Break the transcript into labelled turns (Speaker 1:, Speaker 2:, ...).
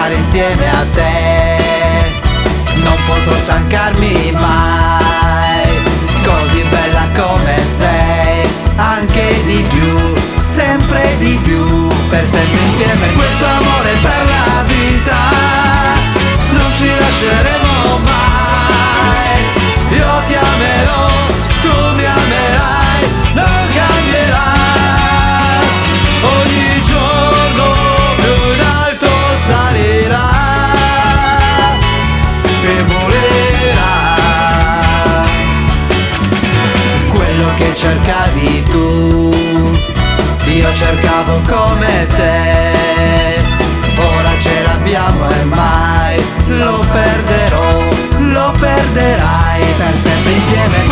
Speaker 1: stare insieme a te. Non potrò stancarmi mai, così bella come sei, anche di più, sempre di più, per sempre insieme. Questo amore per la vita, non ci lasceremo mai. Io ti amerò, tu mi amerai, non cambierai. Ogni giorno più in alto salirà e volerà quello che cercavi tu, io cercavo come te. Ora ce l'abbiamo e mai lo perderò, lo perderai, per sempre insieme.